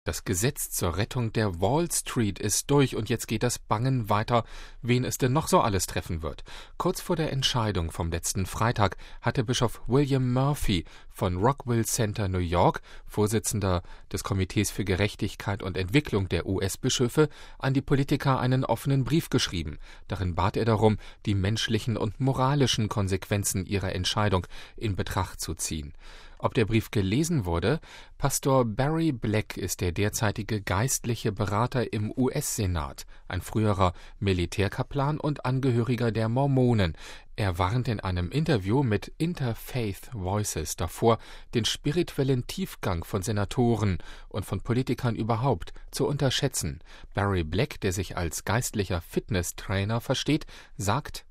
Das Gesetz zur Rettung der Wall Street ist durch und jetzt geht das Bangen weiter, wen es denn noch so alles treffen wird. Kurz vor der Entscheidung vom letzten Freitag hatte Bischof William Murphy von Rockville Center, New York, Vorsitzender des Komitees für Gerechtigkeit und Entwicklung der US-Bischöfe, an die Politiker einen offenen Brief geschrieben. Darin bat er darum, die menschlichen und moralischen Konsequenzen ihrer Entscheidung in Betracht zu ziehen. Ob der Brief gelesen wurde? Pastor Barry Black ist der derzeitige geistliche Berater im US-Senat, ein früherer Militärkaplan und Angehöriger der Mormonen. Er warnt in einem Interview mit Interfaith Voices davor, den spirituellen Tiefgang von Senatoren und von Politikern überhaupt zu unterschätzen. Barry Black, der sich als geistlicher Fitnesstrainer versteht, sagt: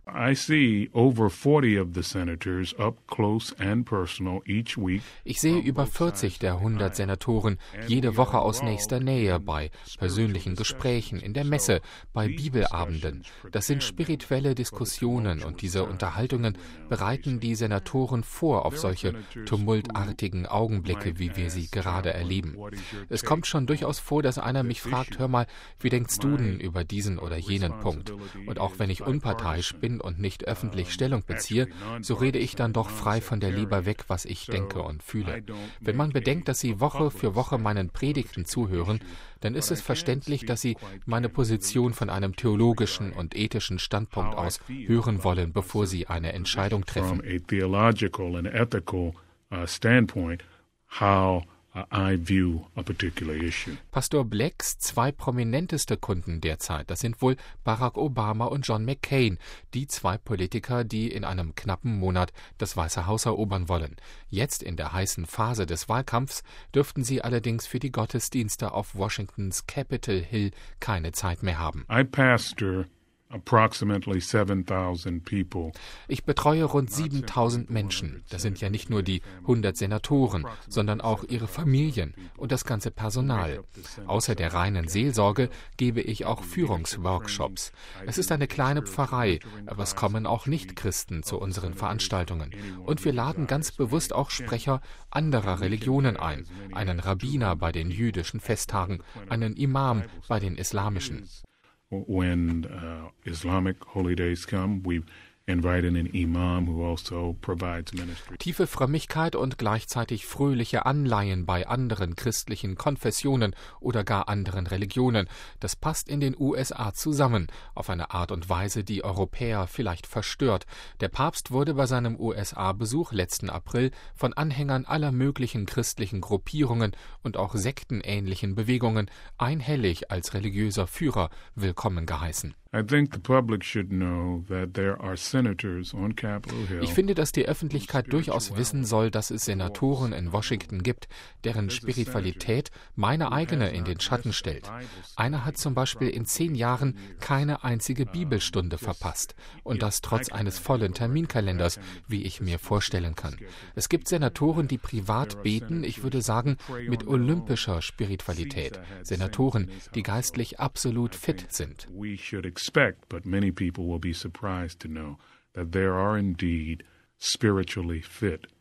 Ich sehe über 40 der 100 Senatoren jede Woche aus nächster Nähe bei persönlichen Gesprächen, in der Messe, bei Bibelabenden. Das sind spirituelle Diskussionen und diese Unterhaltungen bereiten die Senatoren vor auf solche tumultartigen Augenblicke, wie wir sie gerade erleben. Es kommt schon durchaus vor, dass einer mich fragt: Hör mal, wie denkst du denn über diesen oder jenen Punkt? Und auch wenn ich unparteiisch bin und nicht öffentlich Stellung beziehe, so rede ich dann doch frei von der Leber weg, was ich denke und fühle. Wenn man bedenkt, dass Sie Woche für Woche meinen Predigten zuhören, dann ist es verständlich, dass Sie meine Position von einem theologischen und ethischen Standpunkt aus hören wollen, bevor Sie eine Entscheidung treffen. Pastor Blacks zwei prominenteste Kunden derzeit, das sind wohl Barack Obama und John McCain, die zwei Politiker, die in einem knappen Monat das Weiße Haus erobern wollen. Jetzt in der heißen Phase des Wahlkampfs dürften sie allerdings für die Gottesdienste auf Washingtons Capitol Hill keine Zeit mehr haben. Ich betreue rund 7.000 Menschen. Das sind ja nicht nur die 100 Senatoren, sondern auch ihre Familien und das ganze Personal. Außer der reinen Seelsorge gebe ich auch Führungsworkshops. Es ist eine kleine Pfarrei, aber es kommen auch Nichtchristen zu unseren Veranstaltungen. Und wir laden ganz bewusst auch Sprecher anderer Religionen ein. Einen Rabbiner bei den jüdischen Festtagen, einen Imam bei den islamischen. When Islamic holy days come, we invite in an imam who also provides ministry. Tiefe Frömmigkeit und gleichzeitig fröhliche Anleihen bei anderen christlichen Konfessionen oder gar anderen Religionen, das passt in den USA zusammen, auf eine Art und Weise, die Europäer vielleicht verstört. Der Papst wurde bei seinem USA-Besuch letzten April von Anhängern aller möglichen christlichen Gruppierungen und auch sektenähnlichen Bewegungen einhellig als religiöser Führer willkommen geheißen. Ich finde, dass die Öffentlichkeit durchaus wissen soll, dass es Senatoren in Washington gibt, deren Spiritualität meine eigene in den Schatten stellt. Einer hat zum Beispiel in 10 Jahren keine einzige Bibelstunde verpasst. Und das trotz eines vollen Terminkalenders, wie ich mir vorstellen kann. Es gibt Senatoren, die privat beten, ich würde sagen, mit olympischer Spiritualität. Senatoren, die geistlich absolut fit sind. But many people will be surprised to know that there are indeed spiritually fit